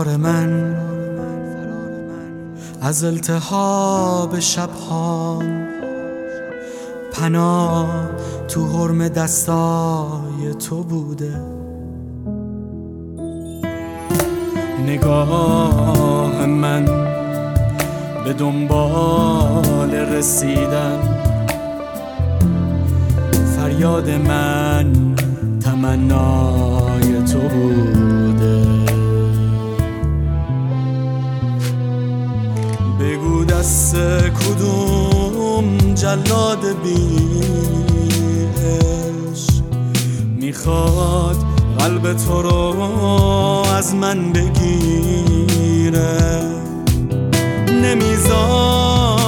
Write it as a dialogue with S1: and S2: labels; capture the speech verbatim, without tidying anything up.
S1: فرار من از التهاب شبهام، پناه تو حرم دستای تو بوده. نگاه من به دنبال رسیدن، فریاد من تمنای تو بوده. بگو دست کدوم جلاد بی عشق میخواد قلب تو رو از من بگیره، نمیذار